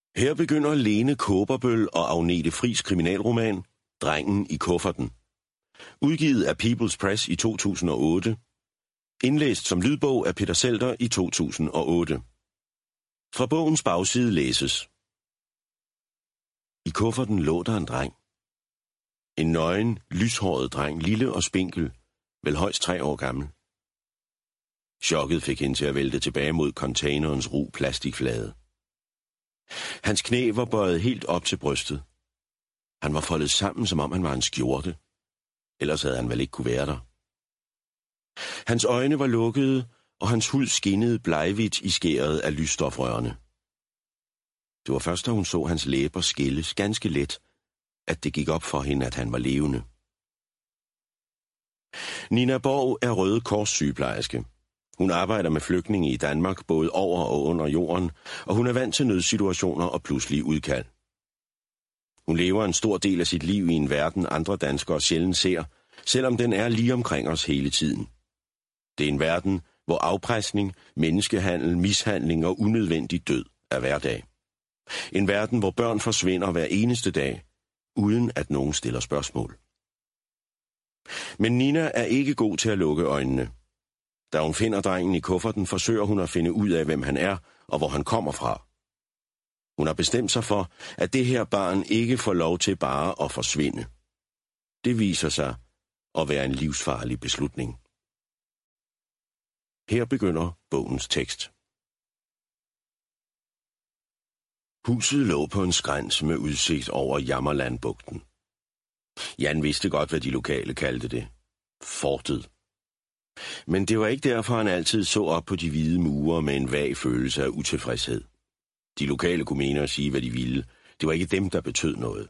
Her begynder Lene Kaaberbøl og Agnete Friis kriminalroman Drengen i kufferten. Udgivet af People's Press i 2008. Indlæst som lydbog af Peter Selter i 2008. Fra bogens bagside læses. I kufferten lå der en dreng. En nøgen, lyshåret dreng, lille og spinkel, vel højst 3 år gammel. Chokket fik hende til at vælte tilbage mod containerens ru plastikflade. Hans knæ var bøjet helt op til brystet. Han var foldet sammen, som om han var en skjorte. Ellers havde han vel ikke kunne være der. Hans øjne var lukkede, og hans hud skinnede bleghvidt i skæret af lysstofrørene. Det var først, da hun så hans læber skilles ganske let, at det gik op for hende, at han var levende. Nina Borg er Røde Kors sygeplejerske. Hun arbejder med flygtninge i Danmark, både over og under jorden, og hun er vant til nødsituationer og pludselige udkald. Hun lever en stor del af sit liv i en verden, andre danskere sjældent ser, selvom den er lige omkring os hele tiden. Det er en verden, hvor afpresning, menneskehandel, mishandling og unødvendig død er hverdag. En verden, hvor børn forsvinder hver eneste dag, uden at nogen stiller spørgsmål. Men Nina er ikke god til at lukke øjnene. Da hun finder drengen i kufferten, forsøger hun at finde ud af, hvem han er og hvor han kommer fra. Hun har bestemt sig for, at det her barn ikke får lov til bare at forsvinde. Det viser sig at være en livsfarlig beslutning. Her begynder bogens tekst. Huset lå på en skræns med udsigt over Jammerlandbugten. Jan vidste godt, hvad de lokale kaldte det. Fortet. Men det var ikke derfor, han altid så op på de hvide mure med en vag følelse af utilfredshed. De lokale kunne mene og sige, hvad de ville. Det var ikke dem, der betød noget.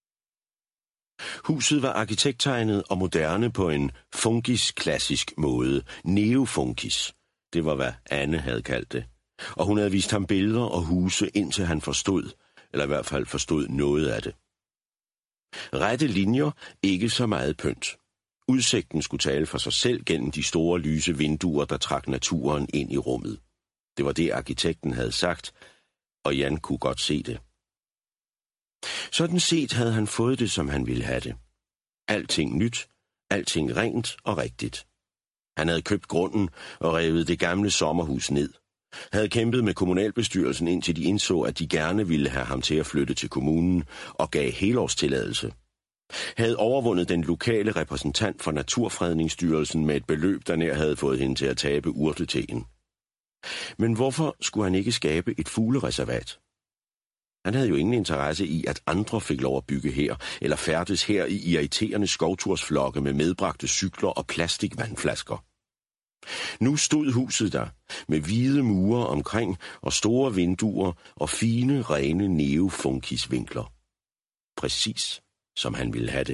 Huset var arkitekttegnet og moderne på en funkis-klassisk måde. Neofunkis. Det var, hvad Anne havde kaldt det. Og hun havde vist ham billeder og huse, indtil han forstod, eller i hvert fald forstod noget af det. Rette linjer, ikke så meget pynt. Udsigten skulle tale for sig selv gennem de store lyse vinduer, der trak naturen ind i rummet. Det var det, arkitekten havde sagt, og Jan kunne godt se det. Sådan set havde han fået det, som han ville have det. Alting nyt, alting rent og rigtigt. Han havde købt grunden og revet det gamle sommerhus ned. Havde kæmpet med kommunalbestyrelsen, indtil de indså, at de gerne ville have ham til at flytte til kommunen og gav helårstilladelse. Havde overvundet den lokale repræsentant for Naturfredningsstyrelsen med et beløb, der nær havde fået hende til at tabe urteteen. Men hvorfor skulle han ikke skabe et fuglereservat? Han havde jo ingen interesse i, at andre fik lov at bygge her, eller færdes her i irriterende skovtursflokke med medbragte cykler og plastikvandflasker. Nu stod huset der, med hvide mure omkring og store vinduer og fine, rene neofunkisvinkler. Præcis som han ville have det.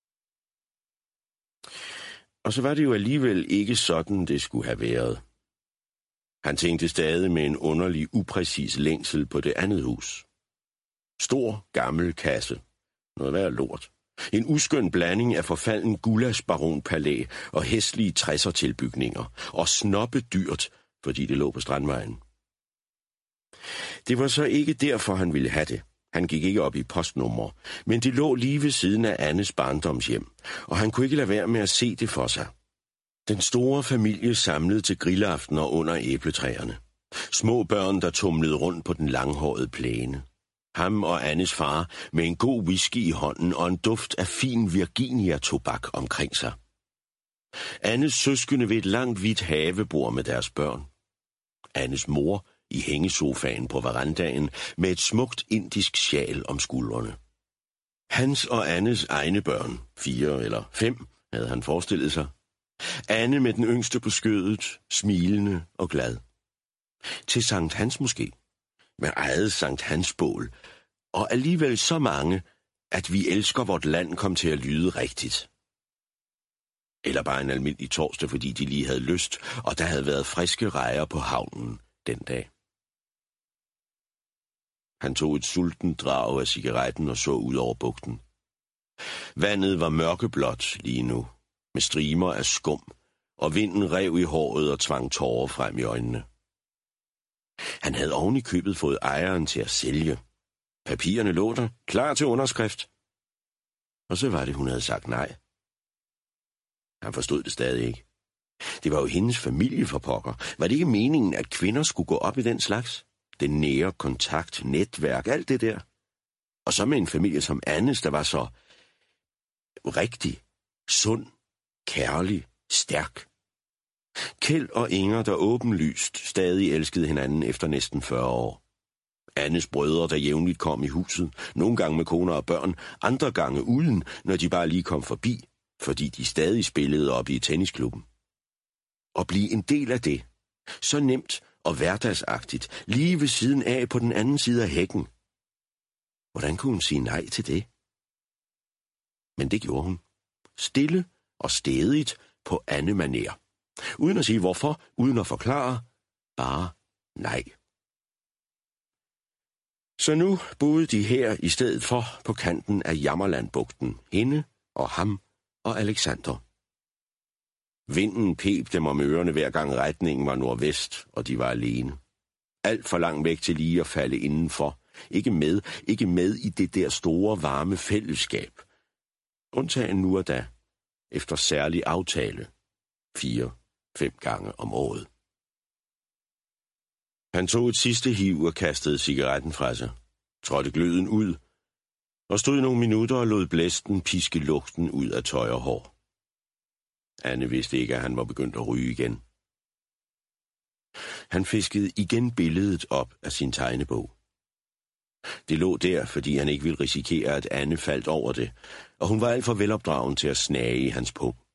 Og så var det jo alligevel ikke sådan, det skulle have været. Han tænkte stadig med en underlig, upræcis længsel på det andet hus. Stor, gammel kasse. Noget værd lort. En uskøn blanding af forfalden gulasbaronpalæ og hæslige 60'er-tilbygninger. Og snoppe dyrt, fordi det lå på Strandvejen. Det var så ikke derfor, han ville have det. Han gik ikke op i postnummer, men det lå lige ved siden af Annes barndomshjem, og han kunne ikke lade være med at se det for sig. Den store familie samlede til grillaftener under æbletræerne. Små børn, der tumlede rundt på den langhårede plæne. Ham og Annes far med en god whisky i hånden og en duft af fin Virginia-tobak omkring sig. Annes søskende ved et langt hvidt havebord med deres børn. Annes mor i hængesofaen på verandaen med et smukt indisk sjal om skuldrene. Hans og Annes egne børn, 4 eller 5, havde han forestillet sig. Anne med den yngste på skødet, smilende og glad. Til Sankt Hans måske, med eget Sankt Hans bål, og alligevel så mange, at vi elsker vort land kom til at lyde rigtigt. Eller bare en almindelig torsdag, fordi de lige havde lyst, og der havde været friske rejer på havnen den dag. Han tog et sultent drag af cigaretten og så ud over bugten. Vandet var mørkeblåt lige nu, med strimer af skum, og vinden rev i håret og tvang tårer frem i øjnene. Han havde oven i købet fået ejeren til at sælge. Papirerne lå der, klar til underskrift. Og så var det, hun havde sagt nej. Han forstod det stadig ikke. Det var jo hendes familie for pokker. Var det ikke meningen, at kvinder skulle gå op i den slags? Den nære kontakt, netværk, alt det der. Og så med en familie som Annes, der var så rigtig, sund, kærlig, stærk. Kjeld og Inger, der åbenlyst stadig elskede hinanden efter næsten 40 år. Annes brødre, der jævnligt kom i huset, nogle gange med koner og børn, andre gange uden, når de bare lige kom forbi, fordi de stadig spillede op i tennisklubben. At blive en del af det, så nemt og hverdagsagtigt, lige ved siden af på den anden side af hækken. Hvordan kunne hun sige nej til det? Men det gjorde hun. Stille og stædigt på Anne-manér. Uden at sige hvorfor, uden at forklare, bare nej. Så nu boede de her i stedet for på kanten af Jammerlandbugten, hende og ham og Alexander. Vinden peb dem om ørerne, hver gang retningen var nordvest, og de var alene. Alt for langt væk til lige at falde indenfor. Ikke med i det der store, varme fællesskab. Undtagen nu og da, efter særlig aftale, 4-5 gange om året. Han tog et sidste hiv og kastede cigaretten fra sig, trådte gløden ud, og stod nogle minutter og lod blæsten piske lugten ud af tøj og hår. Anne vidste ikke, at han var begyndt at ryge igen. Han fiskede igen billedet op af sin tegnebog. Det lå der, fordi han ikke ville risikere, at Anne faldt over det, og hun var alt for velopdragen til at snage i hans pung.